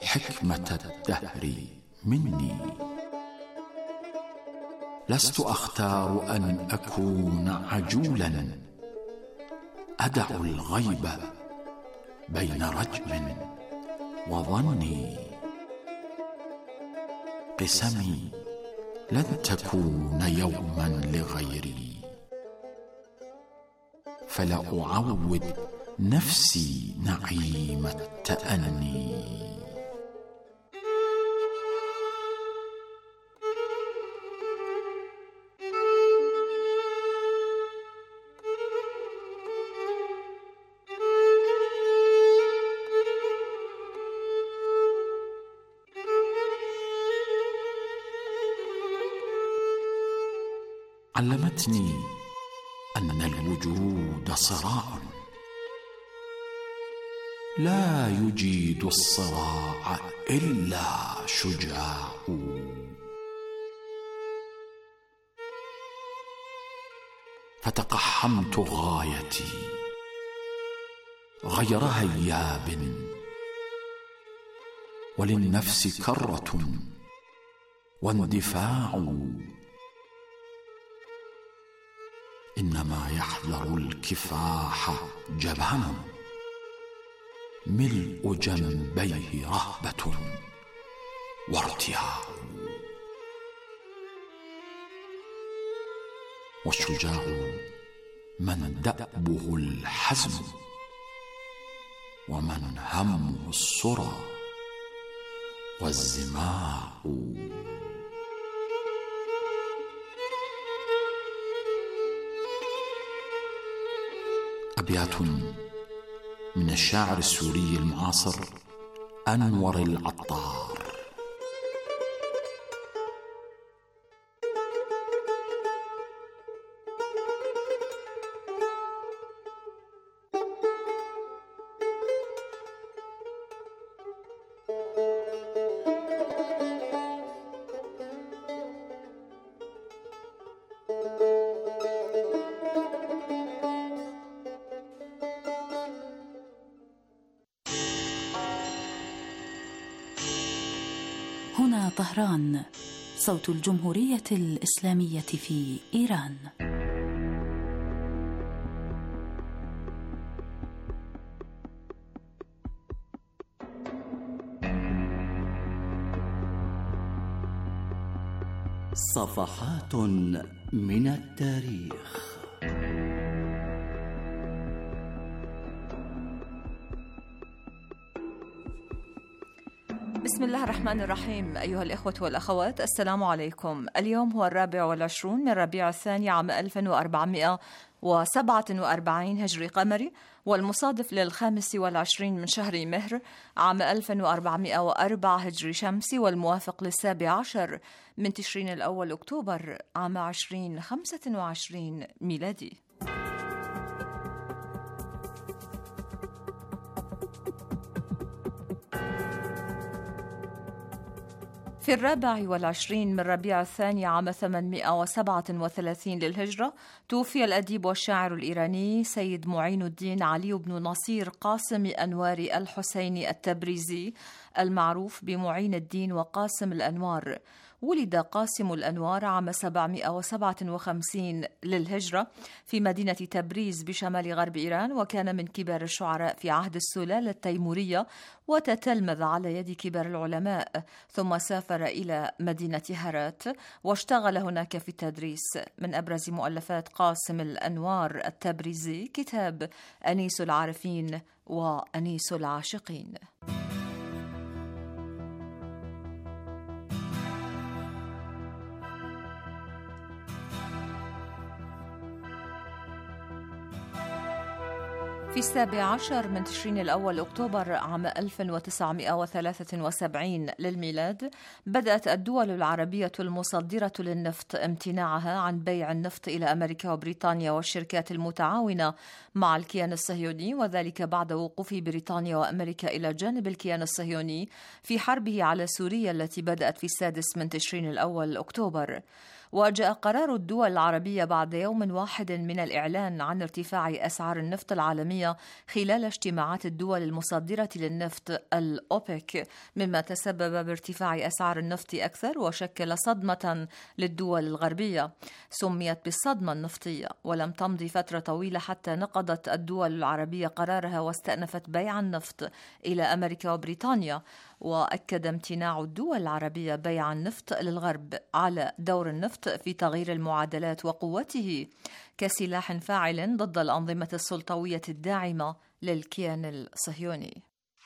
حكمة الدهر مني. لست أختار أن أكون عجولا أدع الغيب بين رجم وظني. قسمي لن تكون يوما لغيري، فلا أعود نفسي نعيم التأني. علمتني أن الوجود صراع، لا يجيد الصراع إلا شجاع. فتقحمت غايتي غير هياب، وللنفس كرة واندفاع. إنما يحذر الكفاح جبان، ملء جنبيه رهبة وارتياع. والشجاع من دأبه الحزم، ومن همه السرى والزماع. أبيات من الشاعر السوري المعاصر أنور العطار. هنا طهران، صوت الجمهورية الإسلامية في إيران. صفحات من التاريخ. بسم الله الرحمن الرحيم. أيها الإخوة والأخوات، السلام عليكم. اليوم هو 24 من ربيع الثاني عام 1447 هجري قمري، والمصادف ل25 من شهر مهر عام 1404 هجري شمسي، والموافق ل17 من تشرين الأول أكتوبر عام 2025 ميلادي. في 24 من ربيع الثاني عام 837 للهجرة توفي الأديب والشاعر الإيراني سيد معين الدين علي بن نصير قاسم أنوار الحسيني التبريزي، المعروف بمعين الدين وقاسم الأنوار. ولد قاسم الأنوار عام 757 للهجرة في مدينة تبريز بشمال غرب إيران، وكان من كبار الشعراء في عهد السلالة التيمورية، وتتلمذ على يد كبار العلماء، ثم سافر إلى مدينة هرات واشتغل هناك في التدريس. من أبرز مؤلفات قاسم الأنوار التبريزي كتاب أنيس العارفين وأنيس العاشقين. في 17 من تشرين الأول أكتوبر عام 1973 للميلاد بدأت الدول العربية المصدرة للنفط امتناعها عن بيع النفط إلى أمريكا وبريطانيا والشركات المتعاونة مع الكيان الصهيوني، وذلك بعد وقوف بريطانيا وأمريكا إلى جانب الكيان الصهيوني في حربه على سوريا التي بدأت في 6 من تشرين الأول أكتوبر. وجاء قرار الدول العربية بعد يوم واحد من الإعلان عن ارتفاع أسعار النفط العالمية خلال اجتماعات الدول المصدرة للنفط الأوبك، مما تسبب بارتفاع أسعار النفط أكثر وشكل صدمة للدول الغربية. سميت بالصدمة النفطية، ولم تمضي فترة طويلة حتى نقضت الدول العربية قرارها واستأنفت بيع النفط إلى أمريكا وبريطانيا. وأكد امتناع الدول العربية بيع النفط للغرب على دور النفط في تغيير المعادلات وقوته كسلاح فاعل ضد الأنظمة السلطوية الداعمة للكيان الصهيوني.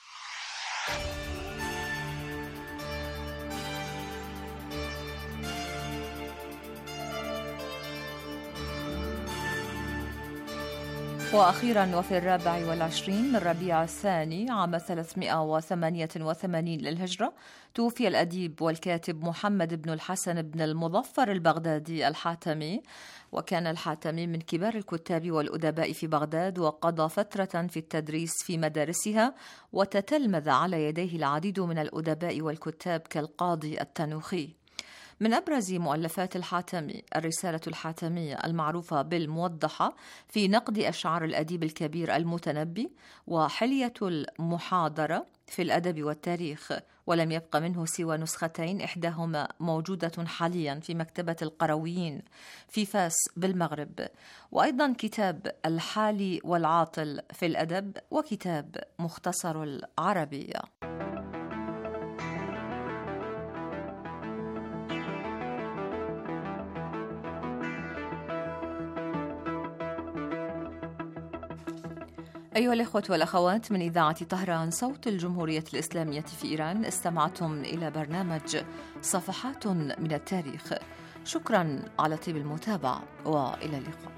وأخيرا، وفي 24 من ربيع الثاني عام 388 للهجرة، توفي الأديب والكاتب محمد بن الحسن بن المظفر البغدادي الحاتمي. وكان الحاتمي من كبار الكتاب والأدباء في بغداد، وقضى فترة في التدريس في مدارسها، وتتلمذ على يديه العديد من الأدباء والكتاب كالقاضي التنوخي. من أبرز مؤلفات الحاتمي الرسالة الحاتمية المعروفة بالموضحة في نقد أشعار الأديب الكبير المتنبي، وحلية المحاضرة في الأدب والتاريخ، ولم يبق منه سوى نسختين، إحداهما موجودة حاليا في مكتبة القرويين في فاس بالمغرب، وأيضا كتاب الحالي والعاطل في الأدب، وكتاب مختصر العربية. أيها الإخوة والأخوات، من إذاعة طهران صوت الجمهورية الإسلامية في إيران، استمعتم إلى برنامج صفحات من التاريخ. شكرا على طيب المتابعة، وإلى اللقاء.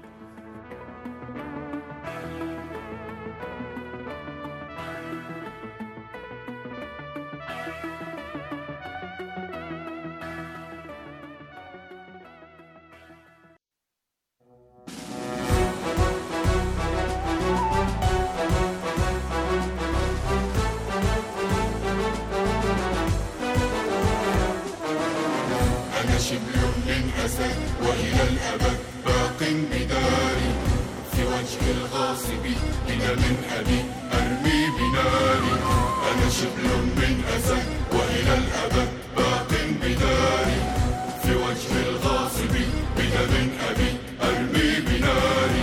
شبل من أسد وإلى الأبد باق بداري، في وجه الغاصب بدم أبي أرمي بناري. أنا شبل من أسد وإلى الأبد باق بداري، في وجه الغاصب بدم أبي أرمي بناري.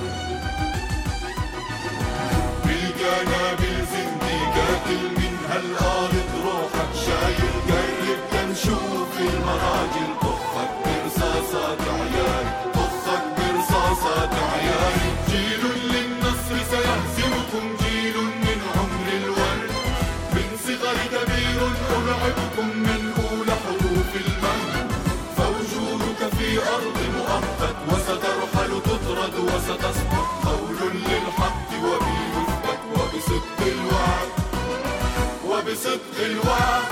بالجنابل زنديقات من هالأرض روحك شايل، قرب تنشوف المراجل، طخك برصاصات عياري، طخك برصاصات عياري. جيل للنصر سيهزمكم، جيل من عمر الورد، من صغر كبير أرعبكم من أولى حروف المهد. فوجودك في أرض مؤقت، وسترحل تطرد وستسقط، قول للحق وبي يثبت، وبصدق الوعد، وبصدق الوعد.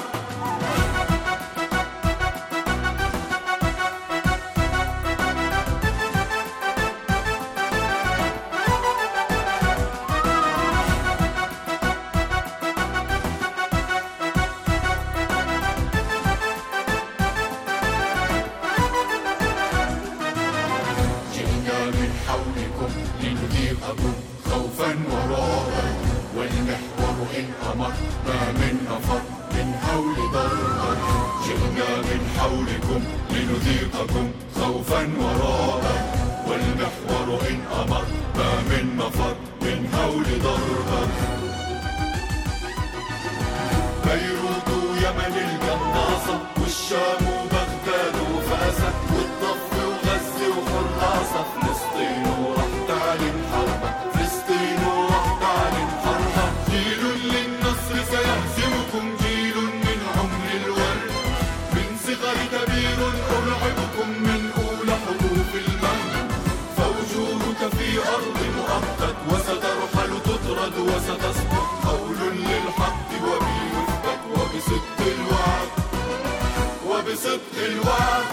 لنذيقكم خوفا ورعبا، والمحور إن أمر ما من نفر من حول ضربا. جئنا من حولكم لنذيقكم خوفا ورعبا، والمحور إن أمر ما من نفر من حول ضربا. بيروت يمن القناصة، والشام وبغداد وفاسة، والضف وغزة وحراسة، فلسطين وراح تعلن حربة، فلسطين وراح تعلن حربة. جيل للنصر سيهزمكم، جيل من عمر الورد، من صغر كبير أرعبكم من أولى حروف المهد. فوجودك في أرض مؤقت، وسترحل تطرد وستسقط، قول للحق وبي يثبت، وبصدق الوعد، وبصدق الوعد.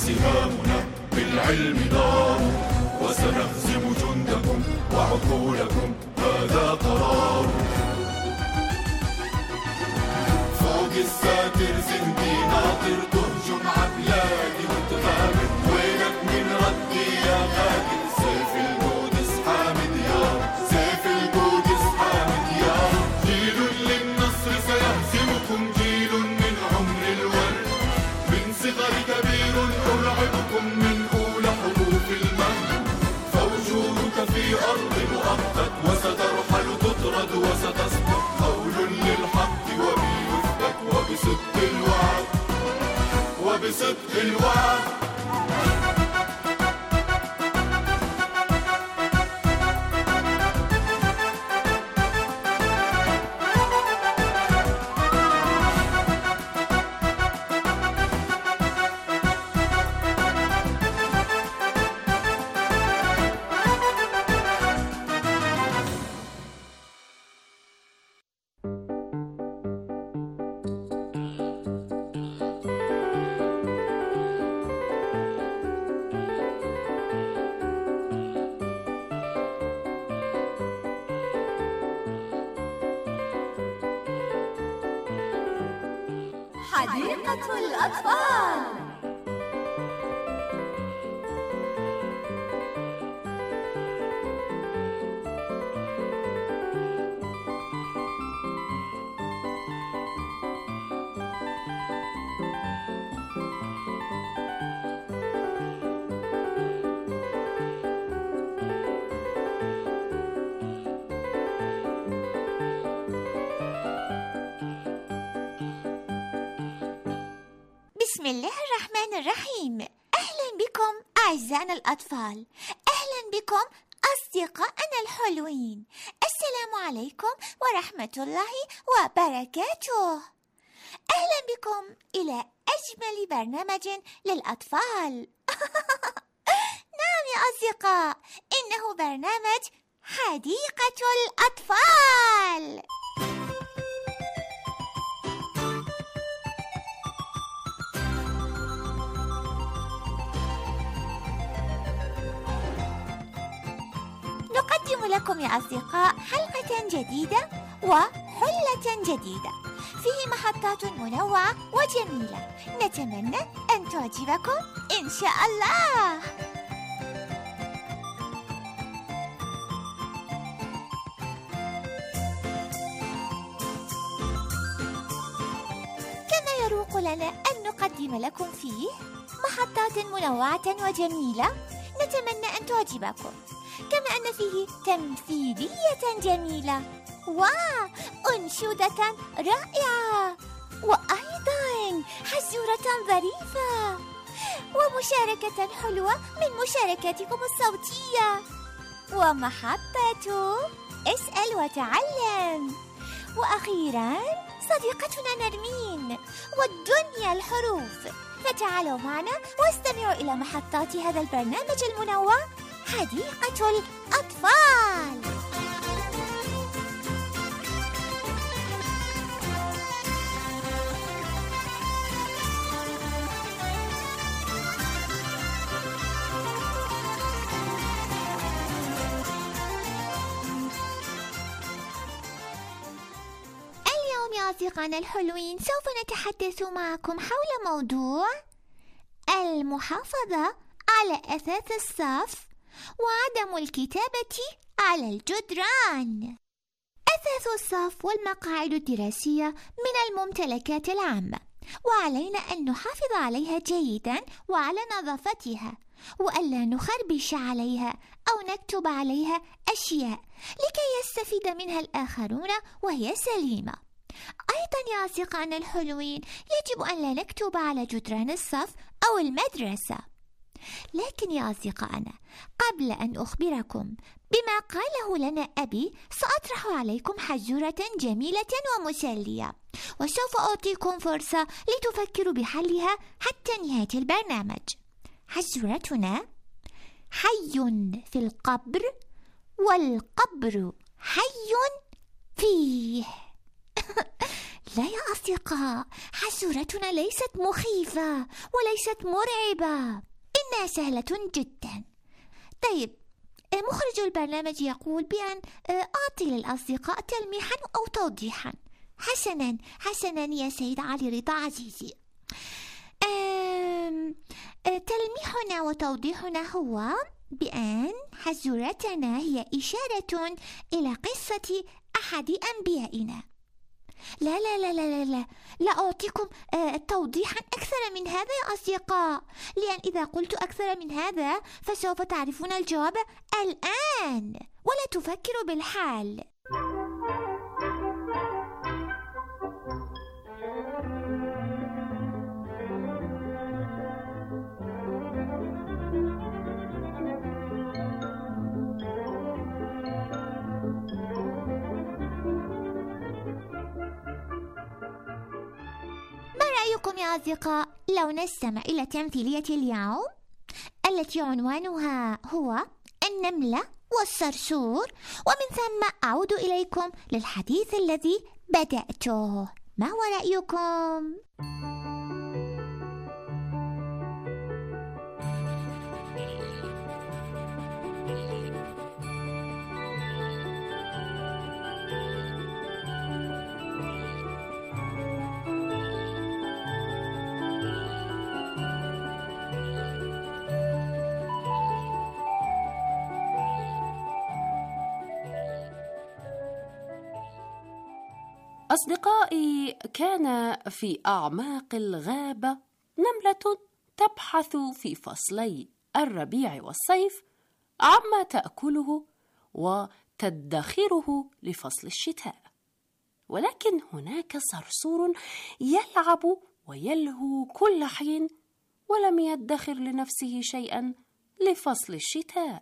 وسهامنا بالعلم نار، وسنهزم جندكم وعقولكم هذا قرار. فوق الساتر زندي ناطر تهجم عبلادي وتغامر، وينك من ردي يا غادر؟ سيف القدس حامد يا سيف القدس حامد يا. جيل للنصر سيهزمكم، جيل من عمر الورد، من صغر كبير أرعبكم من أولى حروف المهد. فوجودك في أرض مؤقت وسترحل تطرد وستسقط، قول للحق وبيثبت وبصدق الوعد وبصدق الوعد. حديقة الأطفال. بسم الله الرحمن الرحيم. أهلا بكم أعزائنا الأطفال، أهلا بكم أصدقائنا الحلوين. السلام عليكم ورحمة الله وبركاته. أهلا بكم إلى أجمل برنامج للأطفال. نعم يا أصدقاء، إنه برنامج حديقة الأطفال. نقدم لكم يا أصدقاء حلقة جديدة وحلة جديدة فيه محطات منوعة وجميلة، نتمنى أن تعجبكم إن شاء الله. كما يروق لنا أن نقدم لكم فيه محطات منوعة وجميلة، نتمنى أن تعجبكم، كما أن فيه تمثيلية جميلة وأنشودة رائعة، وأيضا حزورة ظريفة، ومشاركة حلوة من مشاركاتكم الصوتية، ومحطة اسأل وتعلم، وأخيرا صديقتنا نرمين، والدنيا الحروف. فتعالوا معنا واستمعوا إلى محطات هذا البرنامج المنوع حديقة الأطفال. اليوم يا أصدقائنا الحلوين سوف نتحدث معكم حول موضوع المحافظة على أثاث الصف وعدم الكتابة على الجدران. أثاث الصف والمقاعد الدراسية من الممتلكات العامة، وعلينا أن نحافظ عليها جيدا وعلى نظافتها، وألا نخربش عليها أو نكتب عليها أشياء لكي يستفيد منها الآخرون وهي سليمة. أيضا يا أصدقائنا الحلوين يجب أن لا نكتب على جدران الصف أو المدرسة. لكن يا أصدقائنا، قبل أن أخبركم بما قاله لنا أبي، سأطرح عليكم حزورة جميلة ومسلية، وسوف أعطيكم فرصة لتفكروا بحلها حتى نهاية البرنامج. حزورتنا: حي في القبر والقبر حي فيه. لا يا أصدقاء، حزورتنا ليست مخيفة وليست مرعبة، إنها سهلة جدا. طيب، مخرج البرنامج يقول بأن أعطي للأصدقاء تلميحا أو توضيحا. حسنا يا سيد علي رضا عزيزي. تلميحنا وتوضيحنا هو بأن حزورتنا هي إشارة إلى قصة أحد أنبيائنا. لا لا لا لا لا لا أعطيكم توضيحا أكثر من هذا يا أصدقاء، لأن إذا قلت أكثر من هذا فسوف تعرفون الجواب الآن ولا تفكروا بالحال. رأيكم يا أصدقاء لو نستمع إلى تمثيلية اليوم التي عنوانها هو النملة والصرصور، ومن ثم أعود إليكم للحديث الذي بدأته. ما هو رأيكم؟ أصدقائي، كان في أعماق الغابة نملة تبحث في فصلي الربيع والصيف عما تأكله وتدخره لفصل الشتاء. ولكن هناك صرصور يلعب ويلهو كل حين ولم يدخر لنفسه شيئا لفصل الشتاء.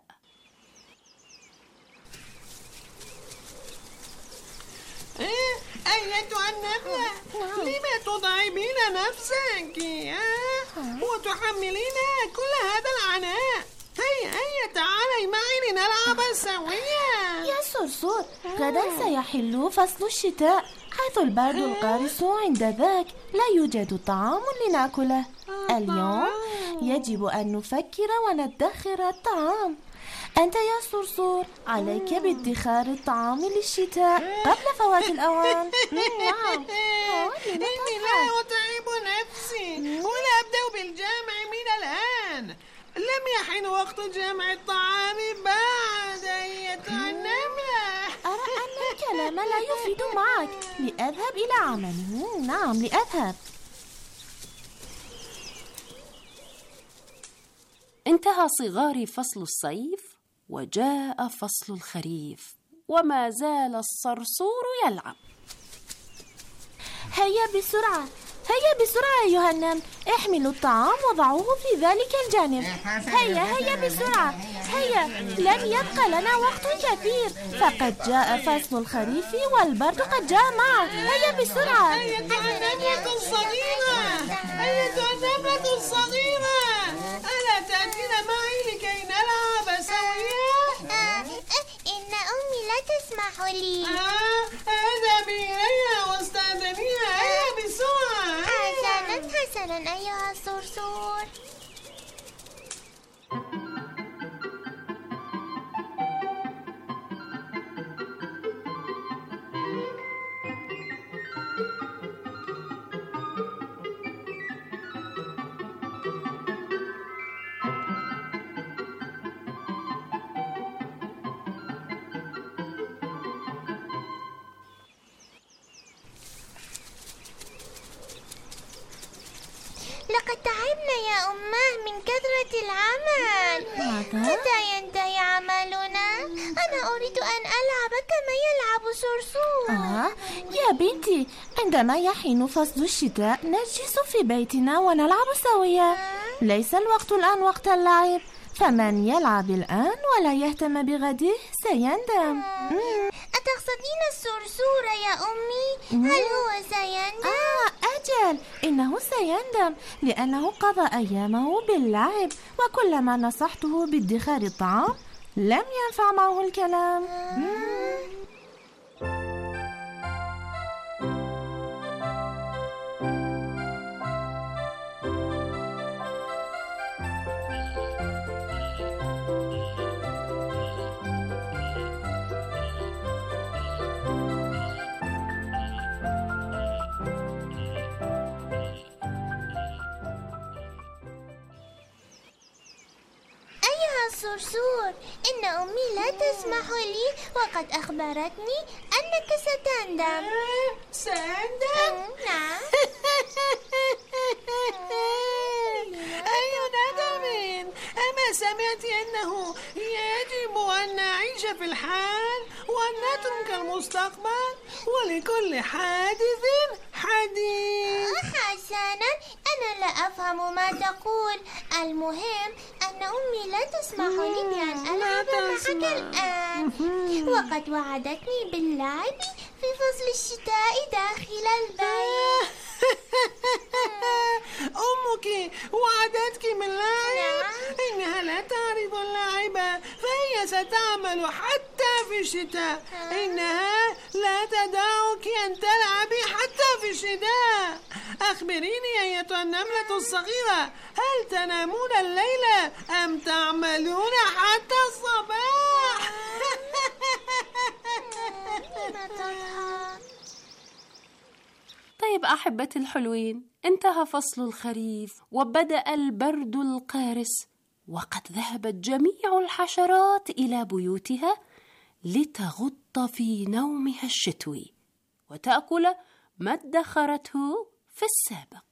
أيتها النملة، لما تضعبين نفسك وتحملين كل هذا العناء؟ هيا تعالي معي لنلعب سويا. يا صرصور، غدا سيحل فصل الشتاء، حيث البرد القارس عند ذاك لا يوجد طعام لنأكله. اليوم يجب أن نفكر وندخر الطعام. أنت يا صرصور عليك بادخار الطعام للشتاء قبل فوات الأوان. نعم، إني لا أتعب نفسي ولا أبدأ بالجمع من الآن. لم يحن وقت جمع الطعام بعد. أيتها النملة، أرى أن الكلام لا يفيد معك. لأذهب إلى عملي. نعم، لأذهب. انتهى صغار فصل الصيف وجاء فصل الخريف، وما زال الصرصور يلعب. هيا بسرعة أيها النمل، احملوا الطعام وضعوه في ذلك الجانب. هيا بسرعة، هيا، لن يبقى لنا وقت كثير، فقد جاء فصل الخريف والبرد قد جاء معه. هيا بسرعة. أيتها النملة الصغيرة، ألا تأتين معي لكي نلعب سويا؟ إن أمي لا تسمح لي. اذهبي إليها واستأذنيها. هيا بسرعة. حسنا أيها الصرصور. لقد تعبنا يا أماه من كثرة العمل. متى ينتهي عملنا؟ أنا أريد أن ألعب كما يلعب صرصور. يا بنتي، عندما يحين فصل الشتاء نجلس في بيتنا ونلعب سويا. ليس الوقت الآن وقت اللعب، فمن يلعب الآن ولا يهتم بغده سيندم. أتقصدين الصرصور يا أمي؟ هل هو سيندم؟ أجل، إنه سيندم لأنه قضى أيامه باللعب، وكلما نصحته بادخار الطعام لم ينفع معه الكلام. صرصور، إن أمي لا تسمح لي وقد أخبرتني أنك ستندم. سأندم؟ نعم. أي ندم؟ أما سمعت أنه يجب أن نعيش في الحال وأن نترك المستقبل، ولكل حادث حديث. حسنا، أنا لا أفهم ما تقول. المهم أن أمي لا تسمح لي بأن ألعب معك الآن، وقد وعدتني باللعب في فصل الشتاء داخل البيت. أمك وعدتك باللعب؟ إنها لا تعرف اللعب، فهي ستعمل حتى في الشتاء. إنها لا تدعك أن تلعبي حتى في الشتاء. أخبريني أيتها النملة الصغيرة، هل تنامون الليلة أم تعملون حتى الصباح؟ طيب أحبتي الحلوين، انتهى فصل الخريف وبدأ البرد القارس، وقد ذهبت جميع الحشرات إلى بيوتها لتغط في نومها الشتوي وتأكل ما ادخرته في السابق.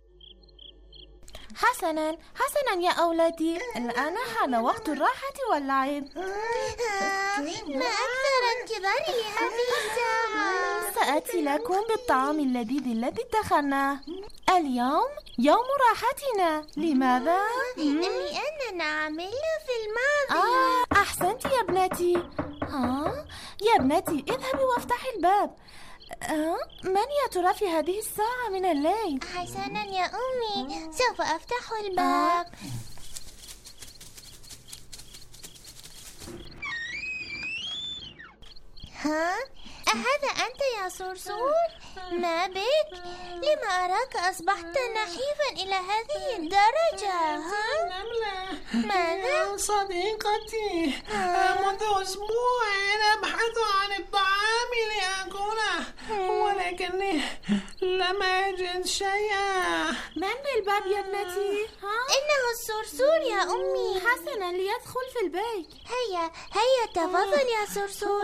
حسنا يا أولادي، الآن حان وقت الراحة واللعب. ما أكثر انتظاري هذه الساعة. سأتي لكم بالطعام اللذيذ الذي ادخرناه. اليوم يوم راحتنا. لماذا؟ لأننا عملنا في الماضي. أحسنت يا ابنتي. يا ابنتي، اذهبي وافتحي الباب. من يا ترى في هذه الساعة من الليل؟ حسنا يا أمي، سوف أفتح الباب. أهذا أنت يا صرصور؟ ما بك؟ لما أراك أصبحت نحيفا إلى هذه الدرجة؟ ماذا؟ صديقتي، منذ أسبوع أبحث عن الطعام لأكله، ولكني لم أجد شيئا. من بالباب يا ابنتي؟ إنه الصرصور يا أمي. حسنا، ليدخل في البيت. هيا تفضل يا صرصور.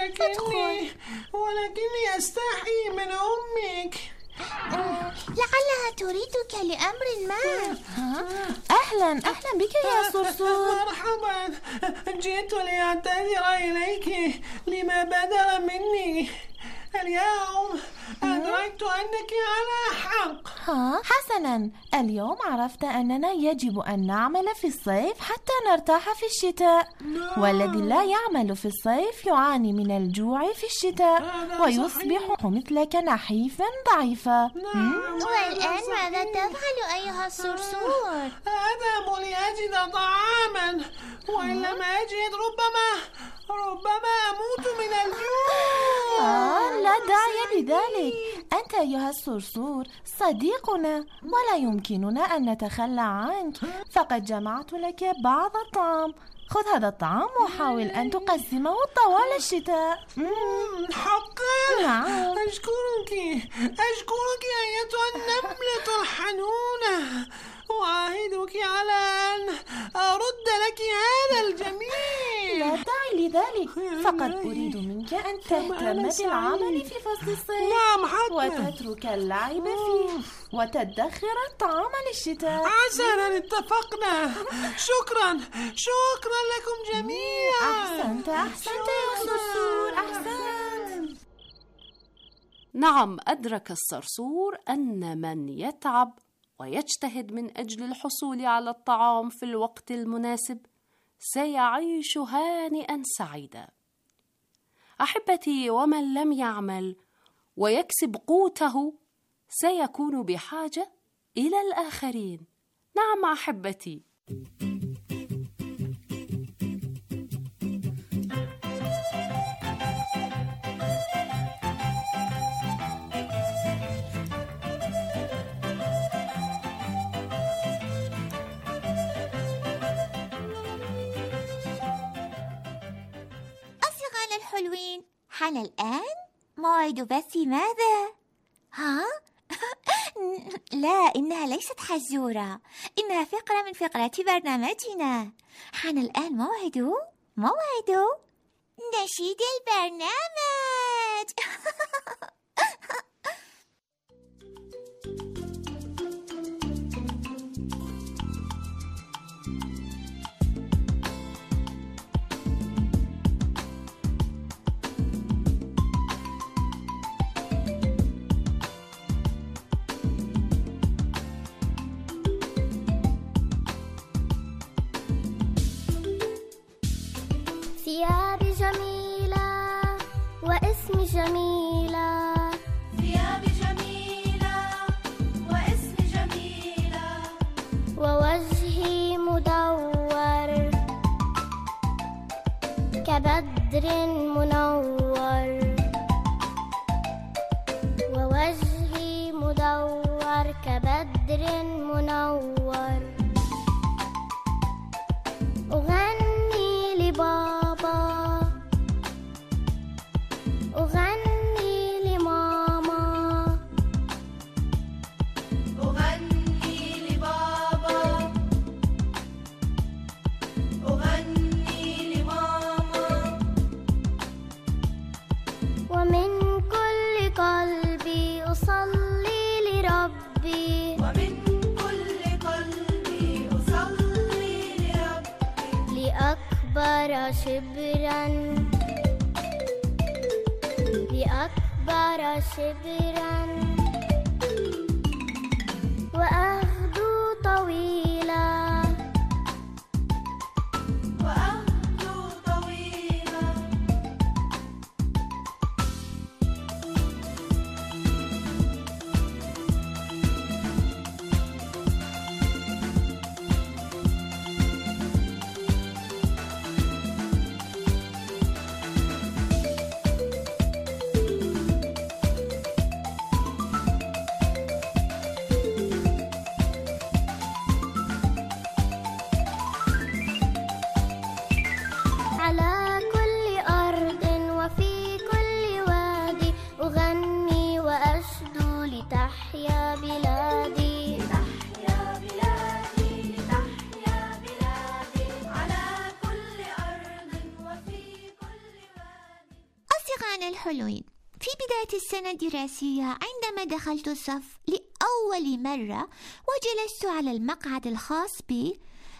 ولكني أستحي من أمك. لعلها تريدك لأمر ما. أهلا بك يا صرصور. مرحبا، جئت لأعتذر إليك لما بدر مني. اليوم أدركت أنك على حق. حسنا، اليوم عرفت أننا يجب أن نعمل في الصيف حتى نرتاح في الشتاء. والذي لا يعمل في الصيف يعاني من الجوع في الشتاء ويصبح مثلك نحيفا ضعيفا. والآن ماذا تفعل أيها الصرصور؟ أذهب لأجد طعاما، وإن لم أجد ربما أموت من الجوع. لا داعي لذلك. أنت أيها الصرصور صديقنا، ولا يمكننا أن نتخلى عنك، فقد جمعت لك بعض الطعام. خذ هذا الطعام وحاول أن تقسمه طوال الشتاء. حقا؟ نعم. أشكرك أيتها النملة الحنونة، وأعهدك على أن أرد لك هذا الجميل. لا داعي لذلك، فقد أريد منك أن تهتم بالعمل في فصل الصيف. نعم حقا. وتترك اللعب فيه وتدخر الطعام للشتاء. حسنا، اتفقنا. شكرا لكم جميعا. أحسنت يا صرصور، أحسنت. نعم، أدرك الصرصور أن من يتعب ويجتهد من أجل الحصول على الطعام في الوقت المناسب سيعيش هانئا سعيدا. أحبتي، ومن لم يعمل ويكسب قوته سيكون بحاجة إلى الآخرين. نعم أحبتي. الحلوين، حان الآن موعد بث ماذا؟ لا، إنها ليست حزورة، إنها فقرة من فقرات برنامجنا. حان الآن موعد نشيد البرنامج. ثيابي جميلة واسمي جميلة، ثيابي جميلة واسمي جميلة، ووجهي مدور كبدر منور، ووجهي مدور كبدر منور، أغني لبابا، أغني لماما، أغني لبابا، أغني لماما، ومن كل قلبي أصلي لربي، ومن كل قلبي أصلي لربي، لأكبر شبرا، لأكبر شبرا، وأغدو طويلا، وأغدو طويلا، على كل أرض وفي كل وادي أغني وأشدو لتحيا بلادي، لتحيا بلادي، لتحيا بلادي، على كل أرض وفي كل وادي. أصدقائنا الحلوين، في بداية السنة الدراسية عندما دخلت الصف لأول مرة وجلست على المقعد الخاص بي،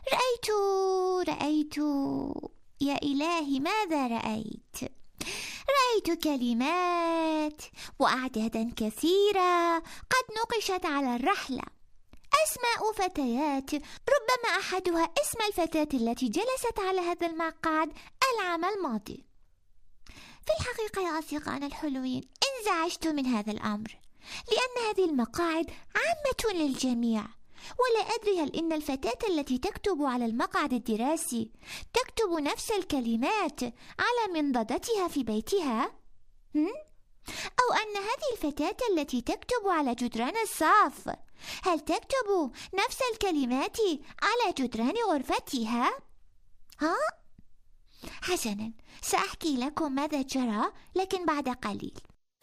رأيت يا إلهي ماذا رأيت؟ رأيت كلمات وأعدادا كثيرة قد نقشت على الرحلة، أسماء فتيات، ربما أحدها اسم الفتاة التي جلست على هذا المقعد العام الماضي. في الحقيقة يا أصدقائنا الحلوين انزعجت من هذا الأمر، لأن هذه المقاعد عامة للجميع، ولا أدري هل إن الفتاة التي تكتب على المقعد الدراسي تكتب نفس الكلمات على منضدتها في بيتها؟ أو أن هذه الفتاة التي تكتب على جدران الصف هل تكتب نفس الكلمات على جدران غرفتها؟ حسناً، سأحكي لكم ماذا جرى لكن بعد قليل.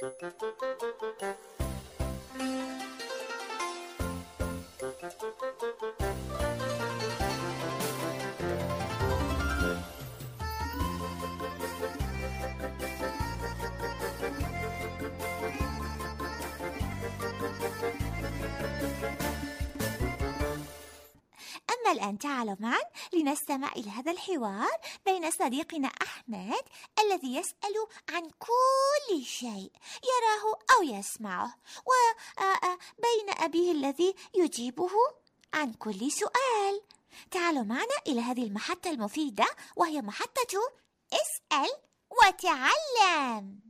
أما الآن تعالوا معا لنستمع إلى هذا الحوار بين صديقنا أحمد الذي يسأل عن كل شيء يراه أو يسمعه، وبين أبيه الذي يجيبه عن كل سؤال. تعالوا معنا إلى هذه المحطة المفيدة، وهي محطة اسأل وتعلم.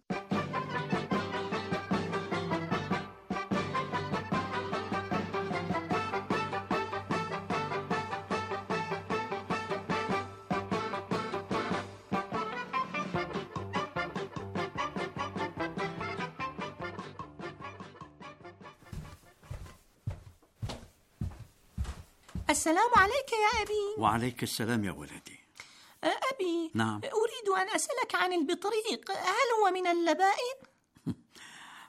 السلام عليك يا أبي. وعليك السلام يا ولدي. أبي، نعم. أريد أن أسألك عن البطريق، هل هو من اللبائن؟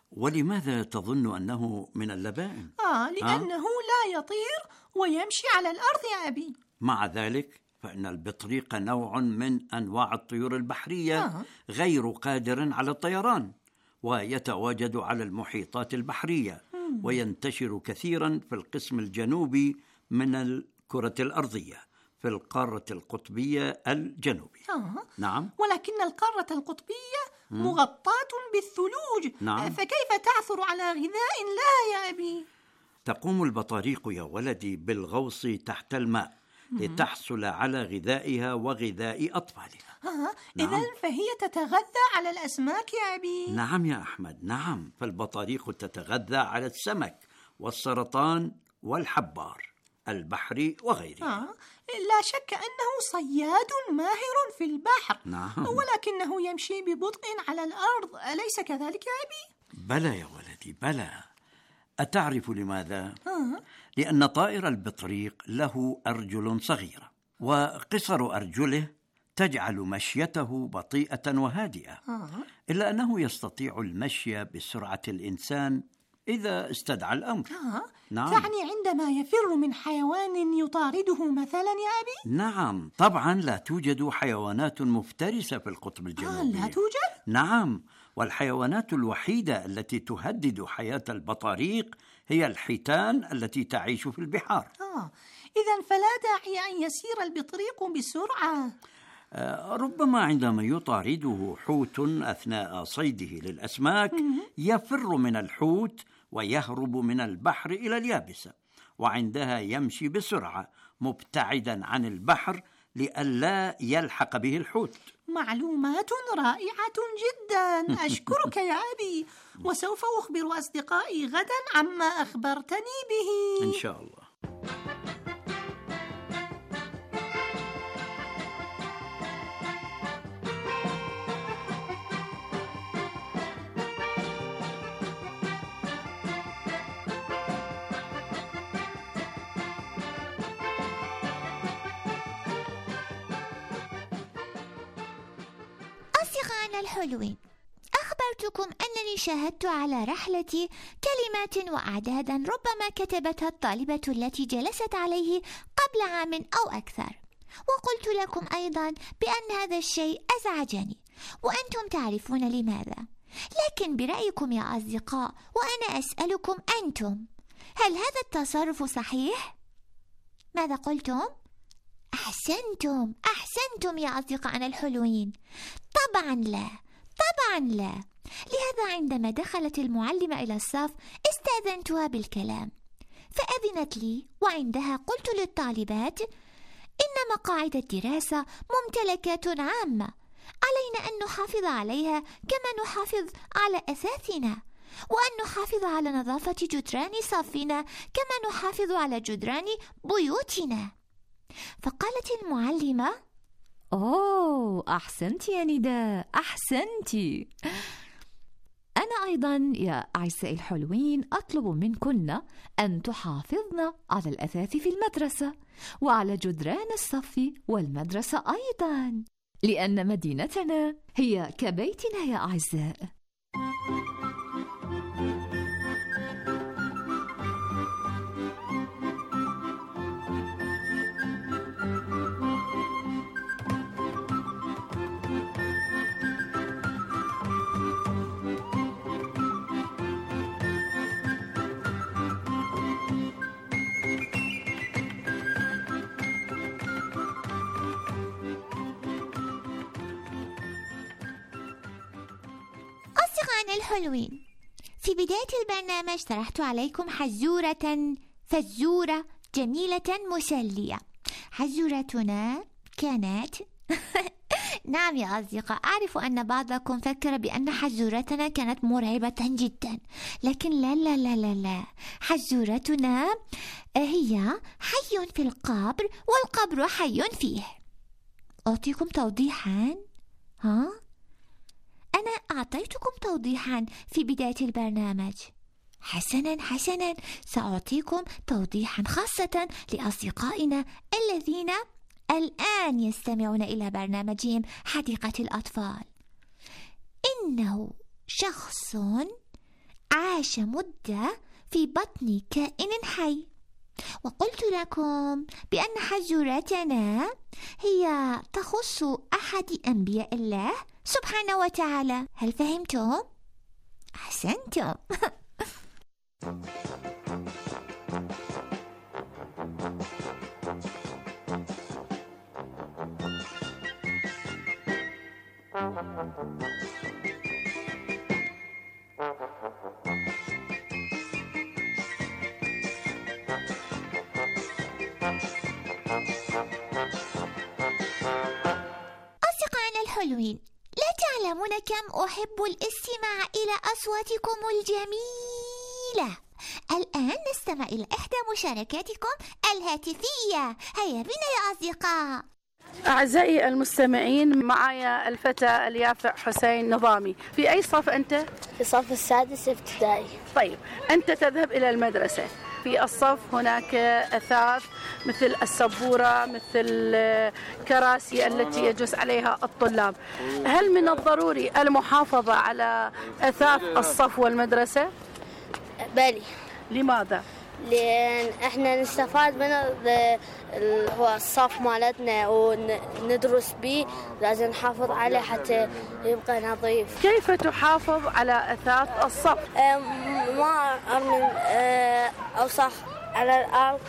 ولماذا تظن أنه من اللبائن؟ لأنه لا يطير ويمشي على الأرض يا أبي. مع ذلك فإن البطريق نوع من أنواع الطيور البحرية غير قادر على الطيران، ويتواجد على المحيطات البحرية وينتشر كثيرا في القسم الجنوبي من الكرة الأرضية في القارة القطبية الجنوبية. نعم. ولكن القارة القطبية مغطاة بالثلوج. نعم. فكيف تعثر على غذاء لها يا أبي؟ تقوم البطاريق يا ولدي بالغوص تحت الماء لتحصل على غذائها وغذاء أطفالها. نعم. إذن فهي تتغذى على الأسماك يا أبي؟ نعم يا أحمد، نعم، فالبطاريق تتغذى على السمك والسرطان والحبار البحري وغيره. لا شك أنه صياد ماهر في البحر. نعم. ولكنه يمشي ببطء على الأرض، أليس كذلك يا أبي؟ بلى يا ولدي، بلى. أتعرف لماذا؟ لأن طائر البطريق له أرجل صغيرة، وقصر أرجله تجعل مشيته بطيئة وهادئة، إلا أنه يستطيع المشي بسرعة الإنسان إذا استدعى الأمر. نعم. يعني عندما يفر من حيوان يطارده مثلا يا أبي؟ نعم طبعا، لا توجد حيوانات مفترسة في القطب الجنوبي. لا توجد؟ نعم، والحيوانات الوحيدة التي تهدد حياة البطاريق هي الحيتان التي تعيش في البحار. إذن فلا داعي أن يسير البطريق بسرعة. ربما عندما يطارده حوت أثناء صيده للأسماك يفر من الحوت ويهرب من البحر إلى اليابسة، وعندها يمشي بسرعة مبتعدا عن البحر لئلا يلحق به الحوت. معلومات رائعة جدا، أشكرك يا أبي، وسوف أخبر أصدقائي غدا عما أخبرتني به إن شاء الله. أصدقائنا الحلوين، أخبرتكم أنني شاهدت على رحلتي كلمات وأعدادا ربما كتبتها الطالبة التي جلست عليه قبل عام أو أكثر، وقلت لكم أيضا بأن هذا الشيء أزعجني، وأنتم تعرفون لماذا. لكن برأيكم يا أصدقاء، وأنا أسألكم أنتم، هل هذا التصرف صحيح؟ ماذا قلتم؟ أحسنتم يا أصدقائنا الحلوين. طبعا لا، طبعا لا. لهذا عندما دخلت المعلمة إلى الصف استأذنتها بالكلام، فأذنت لي، وعندها قلت للطالبات: إن مقاعد الدراسة ممتلكات عامة، علينا أن نحافظ عليها كما نحافظ على أثاثنا، وأن نحافظ على نظافة جدران صفنا كما نحافظ على جدران بيوتنا. فقالت المعلمة: أحسنت يا نداء، أحسنت. أنا أيضا يا أعزائي الحلوين أطلب منكن أن تحافظن على الأثاث في المدرسة وعلى جدران الصف والمدرسة أيضا، لأن مدينتنا هي كبيتنا يا أعزاء. أصدقائنا الحلوين، في بداية البرنامج طرحت عليكم حزورة فزورة جميلة مسلية. حزورتنا كانت نعم يا أصدقاء، أعرف أن بعضكم فكر بأن حزورتنا كانت مرعبة جدا، لكن لا لا لا لا لا، حزورتنا هي حي في القبر والقبر حي فيه. أعطيكم توضيحا؟ أنا أعطيتكم توضيحا في بداية البرنامج. حسنا، سأعطيكم توضيحا خاصة لأصدقائنا الذين الآن يستمعون إلى برنامجهم حديقة الأطفال. إنه شخص عاش مدة في بطن كائن حي. وقلت لكم بأن حزورتنا هي تخص أحد أنبياء الله سبحانه وتعالى. هل فهمتم؟ أحسنتم. أصدقائنا الحلوين، لا تعلمون كم أحب الاستماع إلى أصواتكم الجميلة. الآن نستمع إلى إحدى مشاركاتكم الهاتفية. هيا بنا يا أصدقاء. أعزائي المستمعين، معايا الفتى اليافع حسين نظامي. في أي صف أنت؟ في الصف السادس ابتدائي. طيب، أنت تذهب إلى المدرسة. في الصف هناك أثاث مثل السبورة، مثل كراسي التي يجلس عليها الطلاب. هل من الضروري المحافظة على أثاث الصف والمدرسة؟ بلي. لماذا؟ لأن احنا نستفاد من هو الصف مالتنا وندرس به، لازم نحافظ عليه حتى يبقى نظيف. كيف تحافظ على أثاث الصف؟ ما أرمي أوسخ على الأرض.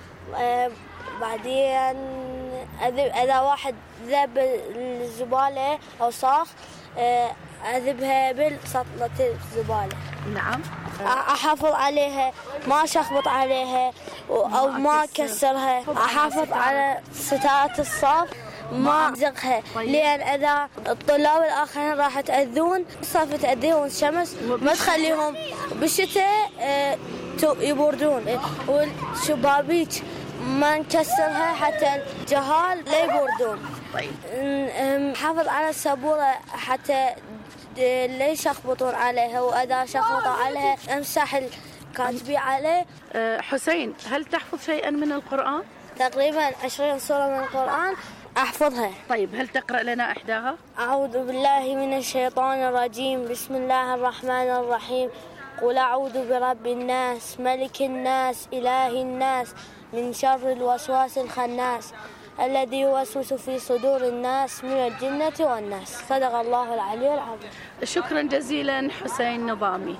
بعدين إذا واحد ذب الزبالة أوساخ أذبها بالسطلة الزبالة. نعم. أحافظ عليها، ما أشخبط عليها أو ما أكسرها. أحافظ على ستارة الصف، ما أزقها. لأن إذا الطلاب الآخرين راح تأذون سوف تأذيهم الشمس، ما تخليهم بالشتاء يبردون. والشبابيك ما نكسرها حتى الجهال لا يبردون. نحافظ على السبورة حتى لا يشخبطون عليها، وإذا شخبطوا عليها امسح الكاتبي عليه. حسين، هل تحفظ شيئا من القرآن؟ تقريبا 20 سورة من القرآن أحفظها. طيب، هل تقرأ لنا إحداها؟ أعوذ بالله من الشيطان الرجيم، بسم الله الرحمن الرحيم، قل أعوذ برب الناس، ملك الناس، إله الناس، من شر الوسواس الخناس، الذي يوسوس في صدور الناس من الجنة والناس. صدق الله العلي العظيم. شكرا جزيلا حسين نظامي.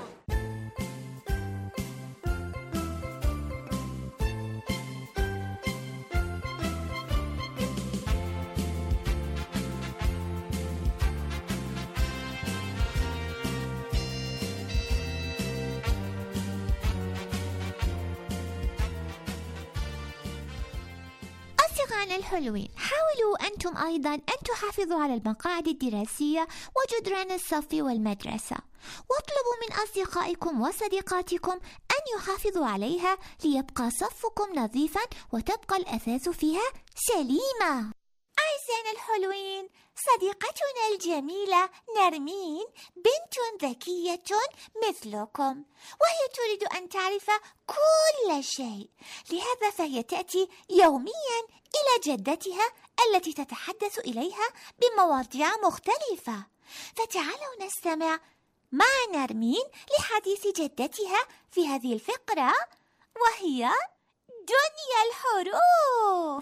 أصدقائنا الحلوين، حاولوا أنتم أيضا أن تحافظوا على المقاعد الدراسية وجدران الصف والمدرسة، واطلبوا من أصدقائكم وصديقاتكم أن يحافظوا عليها ليبقى صفكم نظيفا وتبقى الأثاث فيها سليمة. أعزائنا الحلوين، صديقتنا الجميلة نرمين بنت ذكية مثلكم، وهي تريد أن تعرف كل شيء، لهذا فهي تأتي يوميا إلى جدتها التي تتحدث إليها بمواضيع مختلفة. فتعالوا نستمع مع نرمين لحديث جدتها في هذه الفقرة، وهي دنيا الحروف.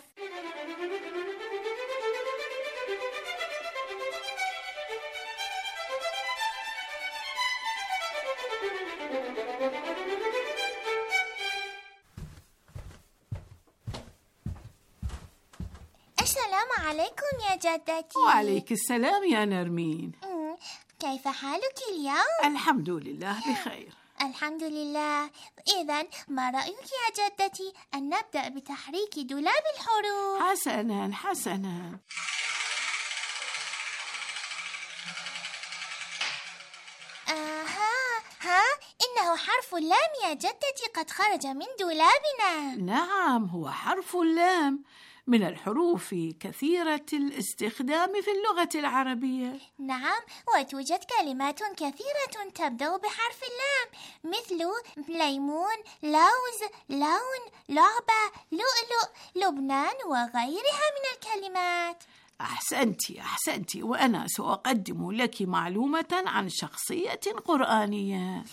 السلام عليكم يا جدتي. وعليك السلام يا نرمين. كيف حالك اليوم؟ الحمد لله بخير. الحمد لله. إذن ما رأيك يا جدتي أن نبدأ بتحريك دولاب الحروف؟ حسنا حسنا. إنه حرف اللام يا جدتي قد خرج من دولابنا. نعم، هو حرف اللام من الحروف كثيرة الاستخدام في اللغة العربية. نعم، وتوجد كلمات كثيرة تبدأ بحرف اللام، مثل ليمون، لوز، لون، لعبة، لؤلؤ، لبنان وغيرها من الكلمات. أحسنتي، وأنا سأقدم لك معلومة عن شخصية قرآنية. ومن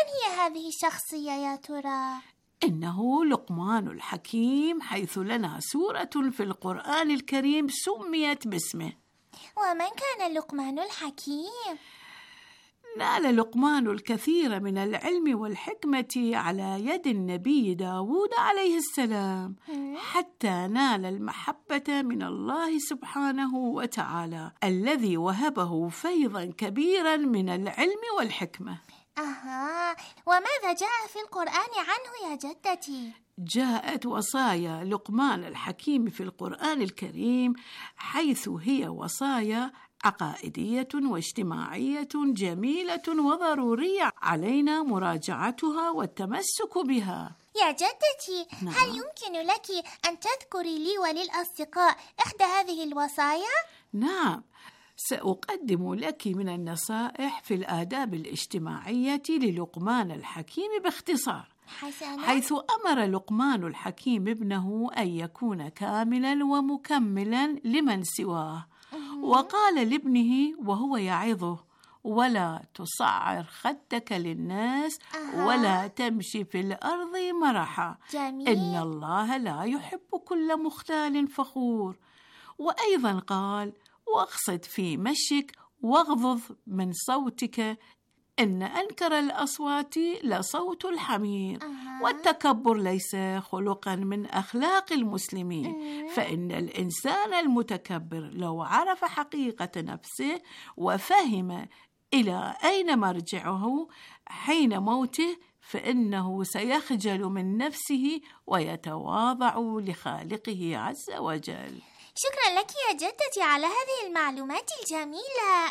هي هذه الشخصية يا ترى؟ إنه لقمان الحكيم، حيث لنا سورة في القرآن الكريم سميت باسمه. ومن كان لقمان الحكيم؟ نال لقمان الكثير من العلم والحكمة على يد النبي داود عليه السلام، حتى نال المحبة من الله سبحانه وتعالى الذي وهبه فيضا كبيرا من العلم والحكمة. وماذا جاء في القرآن عنه يا جدتي؟ جاءت وصايا لقمان الحكيم في القرآن الكريم، حيث هي وصايا عقائدية واجتماعية جميلة وضرورية علينا مراجعتها والتمسك بها. يا جدتي، هل يمكن لك أن تذكري لي وللأصدقاء إحدى هذه الوصايا؟ نعم، سأقدم لك من النصائح في الآداب الاجتماعية للقمان الحكيم باختصار. حيث أمر لقمان الحكيم ابنه أن يكون كاملا ومكملا لمن سواه، وقال لابنه وهو يعظه: ولا تصعر خدك للناس ولا تمشي في الأرض مرحا. جميل. إن الله لا يحب كل مختال فخور. وأيضا قال: واقصد في مشيك واغضض من صوتك، إن أنكر الأصوات لصوت الحمير. والتكبر ليس خلقا من أخلاق المسلمين، فإن الإنسان المتكبر لو عرف حقيقة نفسه وفهم إلى أين مرجعه حين موته، فإنه سيخجل من نفسه ويتواضع لخالقه عز وجل. شكرا لك يا جدتي على هذه المعلومات الجميلة.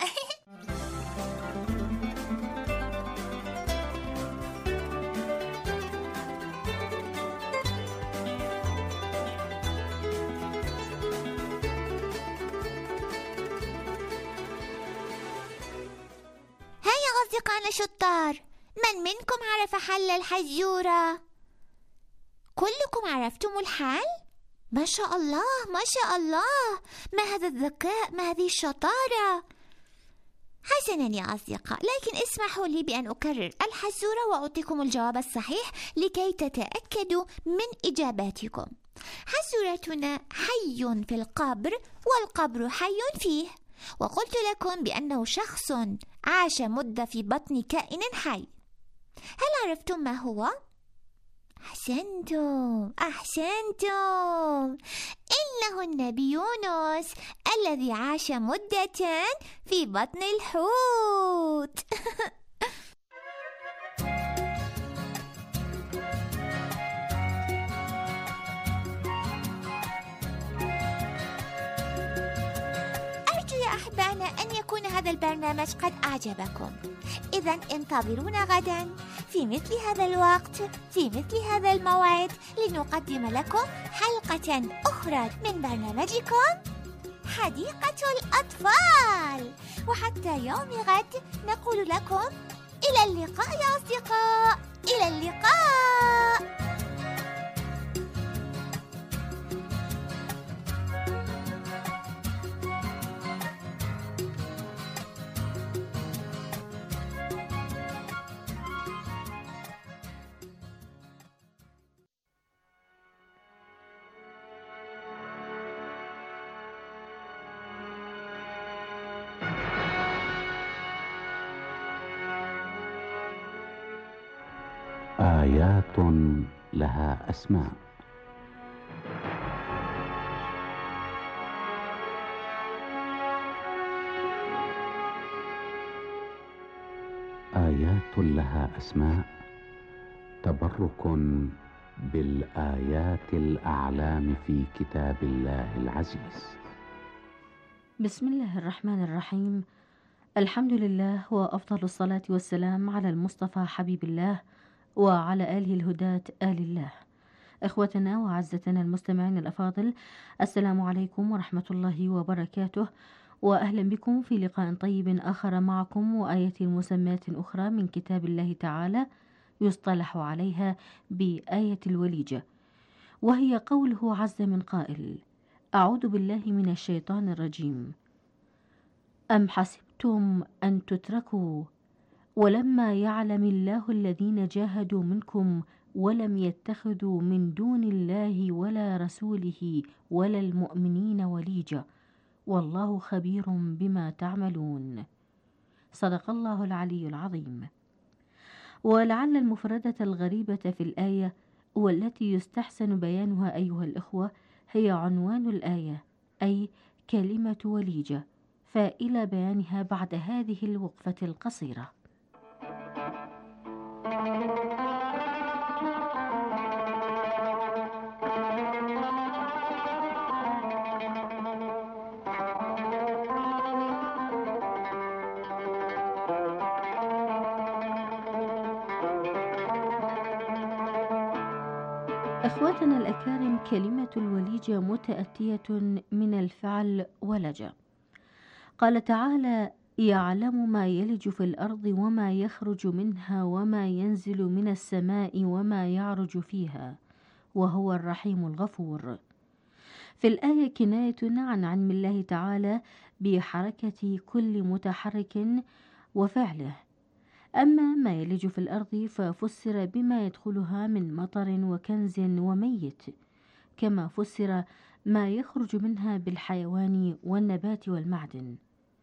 هيا أصدقائنا الشطار، من منكم عرف حل الحزورة؟ كلكم عرفتم الحل؟ ما شاء الله ما شاء الله، ما هذا الذكاء، ما هذه الشطارة. حسنا يا أصدقاء، لكن اسمحوا لي بأن أكرر الحزورة وأعطيكم الجواب الصحيح لكي تتأكدوا من إجاباتكم. حزورتنا: حي في القبر والقبر حي فيه. وقلت لكم بأنه شخص عاش مدة في بطن كائن حي. هل عرفتم ما هو؟ أحسنتم، إنه النبي يونس الذي عاش مدة في بطن الحوت. أرجو يا أحبائنا أن يكون هذا البرنامج قد أعجبكم. إذن انتظرونا غدا في مثل هذا الوقت في مثل هذا الموعد لنقدم لكم حلقة أخرى من برنامجكم حديقة الأطفال. وحتى يوم غد نقول لكم إلى اللقاء يا أصدقاء، إلى اللقاء. آيات لها أسماء. آيات لها أسماء، تبرك بالآيات الأعلام في كتاب الله العزيز. بسم الله الرحمن الرحيم. الحمد لله، وأفضل الصلاة والسلام على المصطفى حبيب الله وعلى آله الهداة آل الله. إخوتنا وعزتنا المستمعين الأفاضل، السلام عليكم ورحمة الله وبركاته، وأهلا بكم في لقاء طيب آخر معكم وآية مسمات أخرى من كتاب الله تعالى يصطلح عليها بآية الوليجة، وهي قوله عز من قائل: أعوذ بالله من الشيطان الرجيم. أم حسبتم أن تتركوا ولما يعلم الله الذين جاهدوا منكم ولم يتخذوا من دون الله ولا رسوله ولا المؤمنين وليجا والله خبير بما تعملون. صدق الله العلي العظيم. ولعل المفردة الغريبة في الآية والتي يستحسن بيانها أيها الإخوة هي عنوان الآية، أي كلمة وليجة، فإلى بيانها بعد هذه الوقفة القصيرة. إخواتنا الأكارم، كلمة الوليجة متأتية من الفعل ولج. قال تعالى: يعلم ما يلج في الأرض وما يخرج منها وما ينزل من السماء وما يعرج فيها وهو الرحيم الغفور. في الآية كناية عن علم الله تعالى بحركة كل متحرك وفعله. أما ما يلج في الأرض ففسر بما يدخلها من مطر وكنز وميت، كما فسر ما يخرج منها بالحيوان والنبات والمعدن.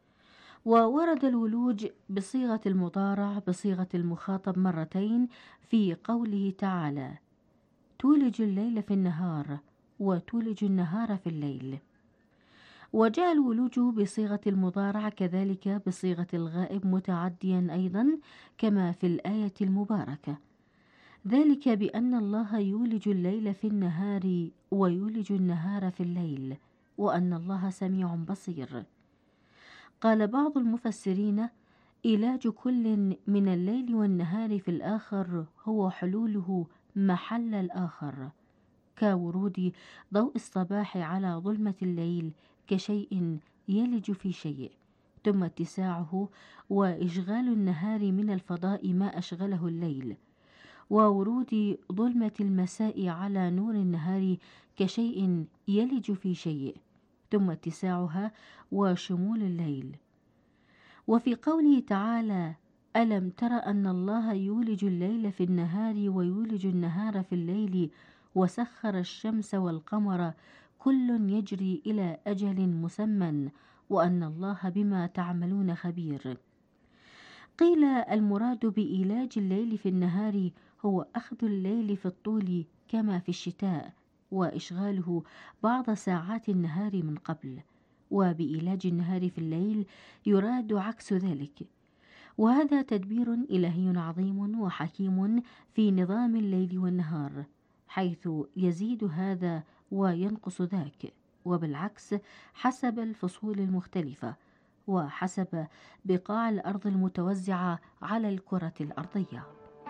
وورد الولوج بصيغة المضارع بصيغة المخاطب مرتين في قوله تعالى: تولج الليل في النهار وتولج النهار في الليل. وجاء الولوج بصيغة المضارع كذلك بصيغة الغائب متعديا أيضا كما في الآية المباركة، ذلك بأن الله يولج الليل في النهار ويولج النهار في الليل وأن الله سميع بصير. قال بعض المفسرين: إيلاج كل من الليل والنهار في الآخر هو حلوله محل الآخر، كورود ضوء الصباح على ظلمة الليل كشيء يلج في شيء، ثم اتساعه وإشغال النهار من الفضاء ما أشغله الليل، وورود ظلمة المساء على نور النهار كشيء يلج في شيء، ثم اتساعها وشمول الليل. وفي قوله تعالى: ألم تر أن الله يولج الليل في النهار ويولج النهار في الليل وسخر الشمس والقمر كل يجري إلى أجل مسمى وأن الله بما تعملون خبير. قيل المراد بإيلاج الليل في النهار هو أخذ الليل في الطول كما في الشتاء وإشغاله بعض ساعات النهار من قبل، وبإيلاج النهار في الليل يراد عكس ذلك. وهذا تدبير إلهي عظيم وحكيم في نظام الليل والنهار، حيث يزيد هذا وينقص ذاك، وبالعكس حسب الفصول المختلفة وحسب بقاع الأرض المتوزعة على الكرة الأرضية.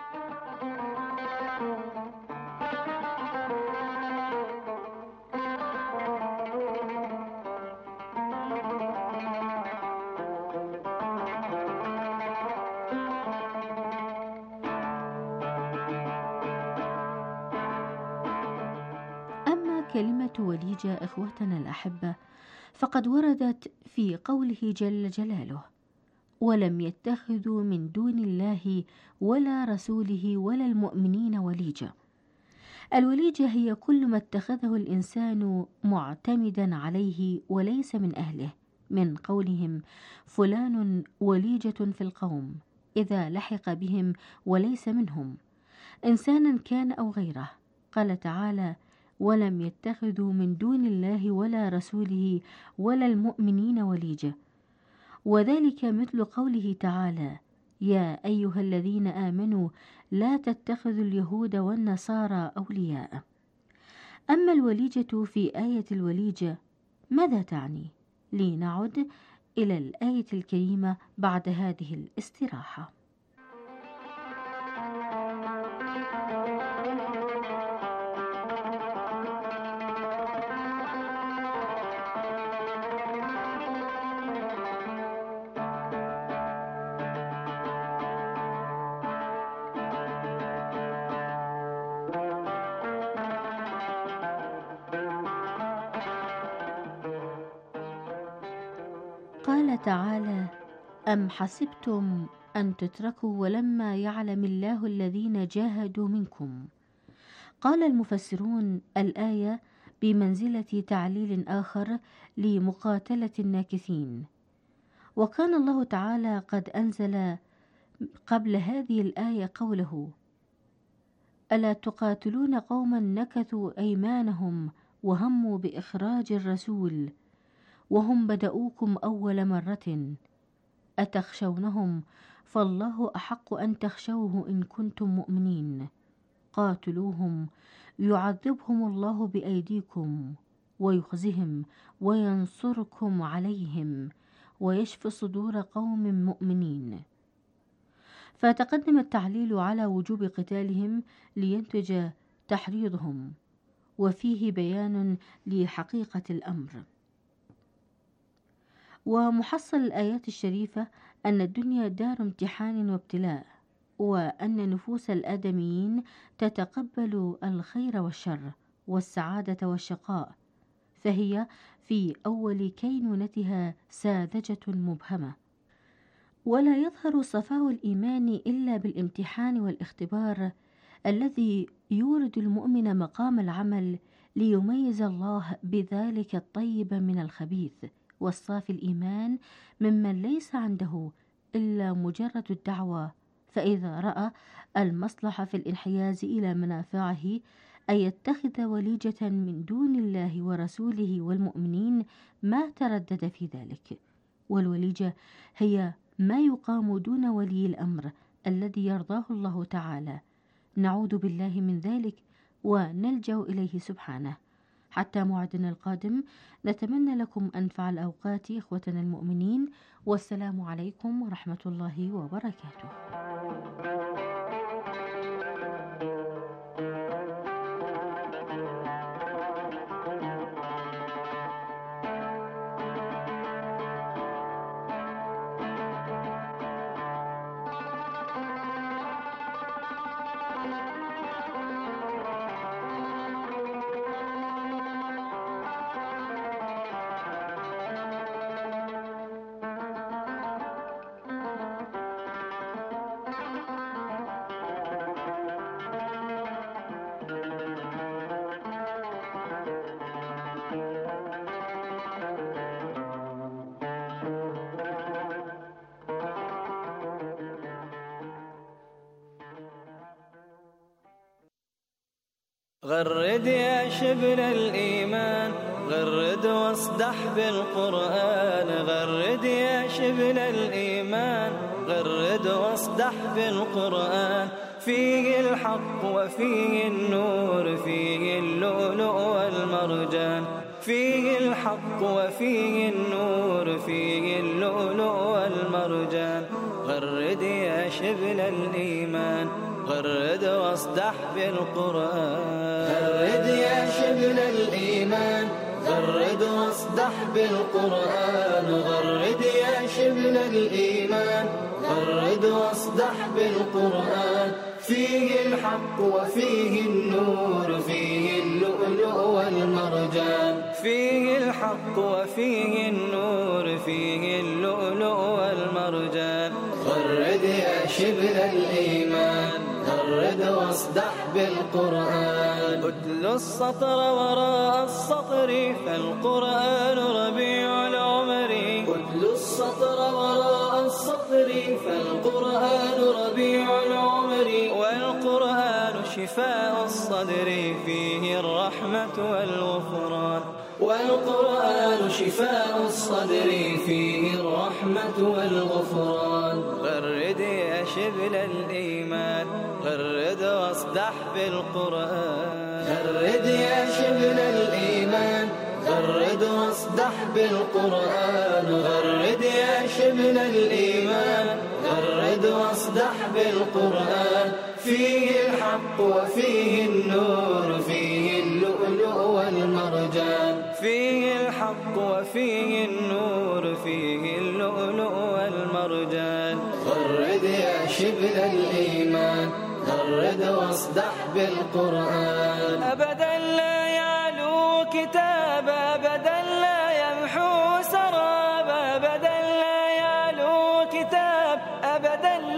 كلمة وليجة إخوتنا الأحبة فقد وردت في قوله جل جلاله: ولم يتخذوا من دون الله ولا رسوله ولا المؤمنين وليجة. الوليجة هي كل ما اتخذه الإنسان معتمدا عليه وليس من أهله، من قولهم فلان وليجة في القوم، إذا لحق بهم وليس منهم، إنسانا كان أو غيره. قال تعالى: ولم يتخذوا من دون الله ولا رسوله ولا المؤمنين وليجة. وذلك مثل قوله تعالى: يا أيها الذين آمنوا لا تتخذوا اليهود والنصارى أولياء. أما الوليجة في آية الوليجة ماذا تعني؟ لنعد إلى الآية الكريمة بعد هذه الاستراحة. قال تعالى: أم حسبتم أن تتركوا ولما يعلم الله الذين جاهدوا منكم. قال المفسرون: الآية بمنزلة تعليل آخر لمقاتلة الناكثين. وكان الله تعالى قد أنزل قبل هذه الآية قوله: ألا تقاتلون قوما نكثوا أيمانهم وهموا بإخراج الرسول وهم بدؤوكم أول مرة أتخشونهم فالله أحق أن تخشوه إن كنتم مؤمنين. قاتلوهم يعذبهم الله بأيديكم ويخزهم وينصركم عليهم ويشفي صدور قوم مؤمنين. فتقدم التعليل على وجوب قتالهم لينتج تحريضهم، وفيه بيان لحقيقة الأمر. ومحصل الآيات الشريفة أن الدنيا دار امتحان وابتلاء، وأن نفوس الآدميين تتقبل الخير والشر والسعادة والشقاء، فهي في أول كينونتها ساذجة مبهمة، ولا يظهر صفاء الإيمان إلا بالامتحان والاختبار الذي يورد المؤمن مقام العمل ليميز الله بذلك الطيب من الخبيث، والصافي الإيمان ممن ليس عنده إلا مجرد الدعوة. فإذا رأى المصلحة في الانحياز إلى منافعه أن يتخذ وليجة من دون الله ورسوله والمؤمنين ما تردد في ذلك. والوليجة هي ما يقام دون ولي الأمر الذي يرضاه الله تعالى. نعوذ بالله من ذلك ونلجأ إليه سبحانه. حتى موعدنا القادم نتمنى لكم أنفع الأوقات إخوتنا المؤمنين، والسلام عليكم ورحمة الله وبركاته. غرد يا شبل الإيمان، غرد واصدح بالقرآن. غرد يا شبل الإيمان، غرد واصدح بالقرآن. فيه الحق وفيه النور، فيه اللؤلؤ والمرجان. فيه الحق وفيه النور، فيه اللؤلؤ والمرجان. غرد يا شبل الإيمان، غرد واصدح بالقرآن. غرد يا شبل الإيمان، غرد واصدح بالقرآن. غرد يا شبل الإيمان، غرد واصدح بالقرآن. فيه الحق وفيه النور، فيه اللؤلؤ والمرجان. فيه الحق وفيه النور، فيه اللؤلؤ والمرجان. غرد يا شبل الإيمان، غرد واصدح بالقرآن. اتل السطر وراء السطر، فالقرآن ربيع العمر. اتل السطر وراء السطر، فالقرآن ربيع العمر. والقرآن شفاء الصدر، فيه الرحمة والغفران. والقرآن شفاء الصدر، فيه الرحمة والغفران. غرد يا شبل الإيمان، غرد واصدح بالقرآن. غرد يا شبل الإيمان، غرد واصدح بالقرآن. غرد يا شبل الإيمان، غرد واصدح بالقرآن. فيه الحق وفيه النور، فيه اللؤلؤ والمرجان. فيه الحق وفيه النور، فيه اللؤلؤ والمرجان. غرد يا شبل الإيمان، غرد واصدح بالقرآن. أبدا لا يعلو كتاب، أبدا لا يمحو سراب. أبدا لا يعلو كتاب، أبدا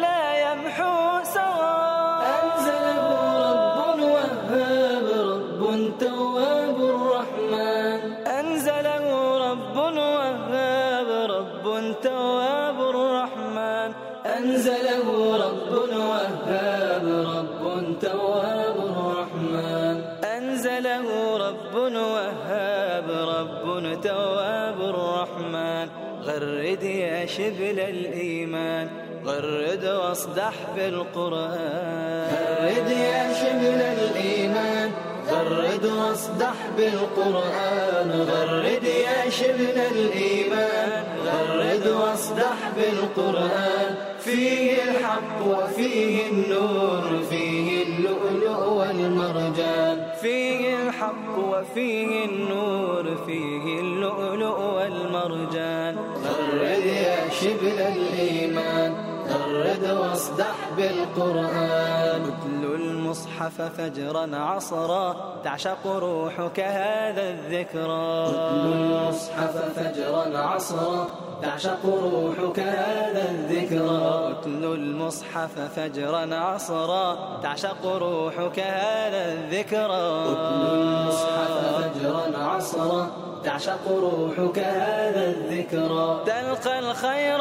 تواب رحمن أنزله رب وهاب رب تواب رحمن غرد يا شبل الإيمان غرد واصدح بالقرآن غرد يا شبل الإيمان غرد واصدح بالقرآن غرد يا شبل الإيمان غرد واصدح بالقرآن فيه الحق وفيه النور فيه اللؤلؤ والمرجان فيه الحق وفيه النور فيه اللؤلؤ والمرجان غرد يا شبل الإيمان غرد واصدح بالقرآن اتل المصحف فجرا عصرا تعشق روحك هذا الذكرى اتل المصحف فجرا عصرا تعشق روحك هذا الذكرى اتل المصحف فجرا عصرا تعشق روحك هذا الذكرى اتل المصحف فجرا عصرا تعشق روحك هذا الذكرى تلقى الخير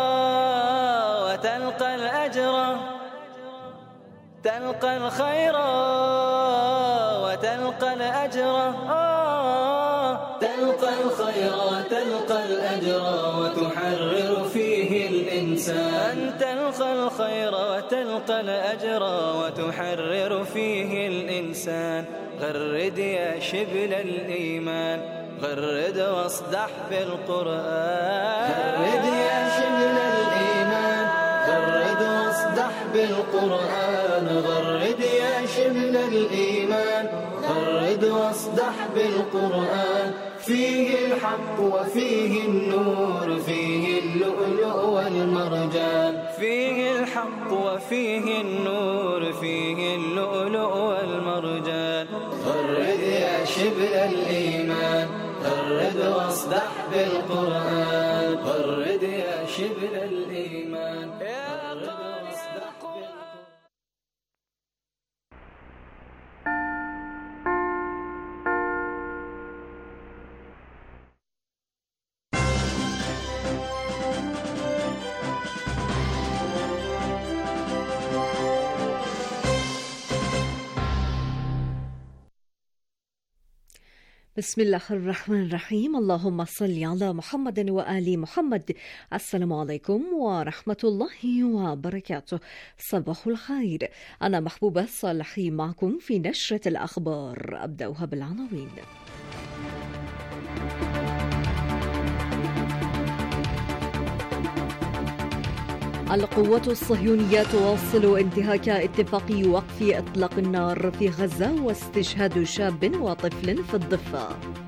وتلقى الأجر تلقى الخير وتلقى الأجر تلقى الخير وتلقى الأجر وتحرر فيه الإنسان تلقى الخير وتلقى الأجر وتحرر فيه الإنسان غرد يا شبل الإيمان غرد واصدح بالقرآن غرد يا شبل الإيمان غرد واصدح بالقرآن غرد يا شبل الإيمان غرد واصدح بالقرآن فيه الحق وفيه النور فيه اللؤلؤ والمرجان فيه الحق وفيه النور فيه اللؤلؤ والمرجان غرد يا شبل الإيمان غرد واصدح بالقرآن غرد يا شبل الإيمان غرد واصدح بالقرآن بسم الله الرحمن الرحيم. اللهم صل على محمد وآل محمد. السلام عليكم ورحمة الله وبركاته. صباح الخير. أنا محبوبة صالحي معكم في نشرة الأخبار. أبدأها بالعناوين. القوات الصهيونية تواصل انتهاك اتفاق وقف إطلاق النار في غزة واستشهاد شاب وطفل في الضفة.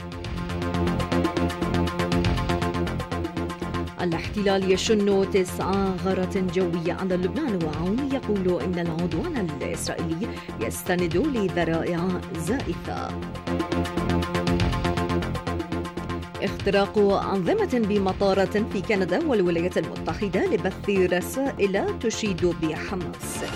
الاحتلال يشن 9 غارات جوية على لبنان وعون يقول إن العدوان الإسرائيلي يستند لذرائع زائفة. اختراق أنظمة بمطارات في كندا والولايات المتحدة لبث رسائل تشيد بحماس.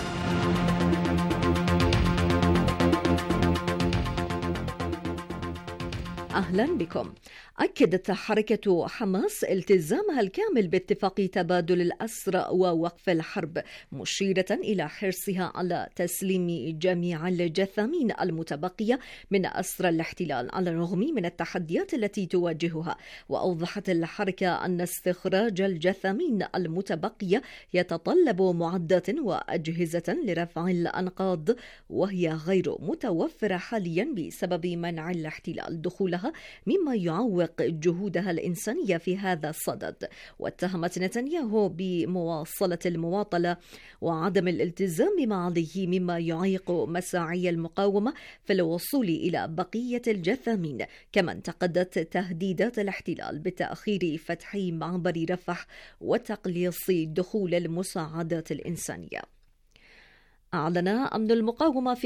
أهلا بكم. أكدت حركة حماس التزامها الكامل باتفاق تبادل الأسرى ووقف الحرب، مشيرة إلى حرصها على تسليم جميع الجثامين المتبقية من أسرى الاحتلال على الرغم من التحديات التي تواجهها. وأوضحت الحركة أن استخراج الجثامين المتبقية يتطلب معدات وأجهزة لرفع الأنقاض، وهي غير متوفرة حاليا بسبب منع الاحتلال دخولها، مما يعوق جهودها الإنسانية في هذا الصدد. واتهمت نتنياهو بمواصلة المماطلة وعدم الالتزام بما عليه، مما يعيق مساعي المقاومة في الوصول إلى بقية الجثامين. كما انتقدت تهديدات الاحتلال بتأخير فتح معبر رفح وتقليص دخول المساعدات الإنسانية. أعلن أمن المقاومة في